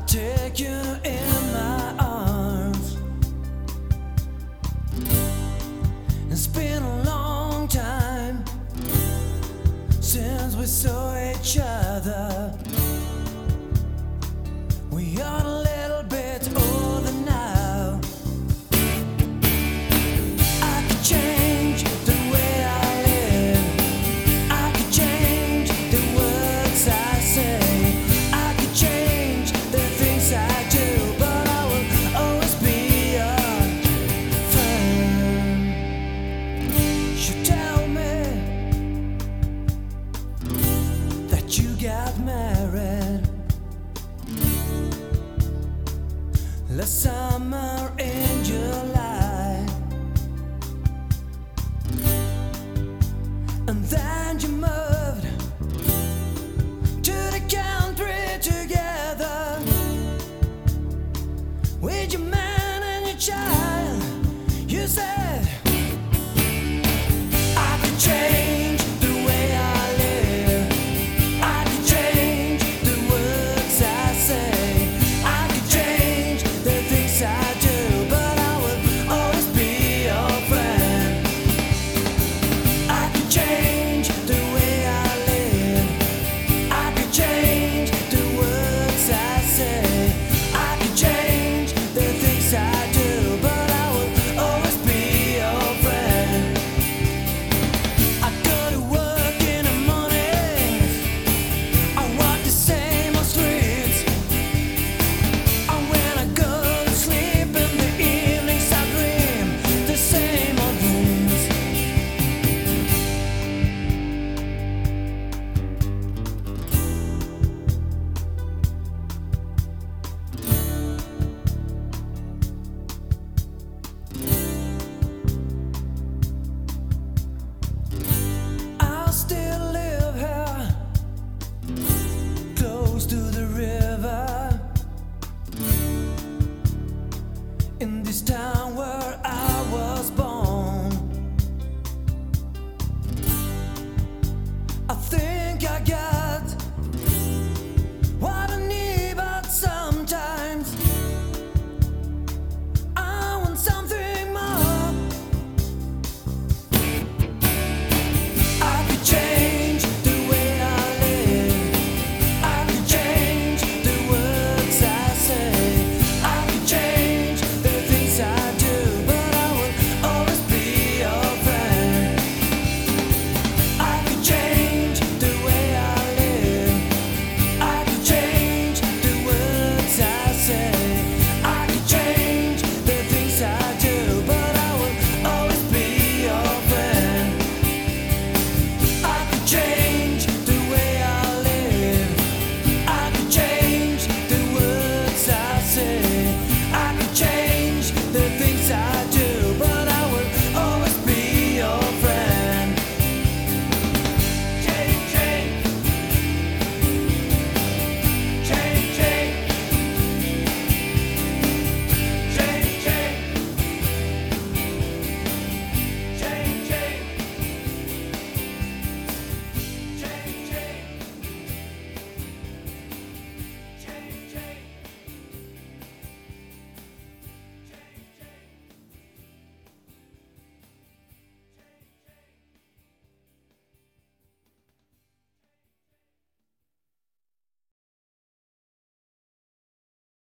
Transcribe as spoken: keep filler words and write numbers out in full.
take you in my arms. It's been a long time since we saw each other. We are a little bit older now. I could change the way I live. I could change the words I say. I could change the things I do, but I will always be your friend. You tell me that you got married last summer in July, and then you moved to the country together with your man and your child. You said I could change the way I live. I could change the words I say. I could change the things I do, but I will always be your friend. I could change the way I live. I could change the words I say. I could change the things I do, but I will always be your friend. I go to work in the morning, I walk the same old streets. And when I go to sleep in the evenings, I dream the same old dreams. I still live here, close to the river, in this town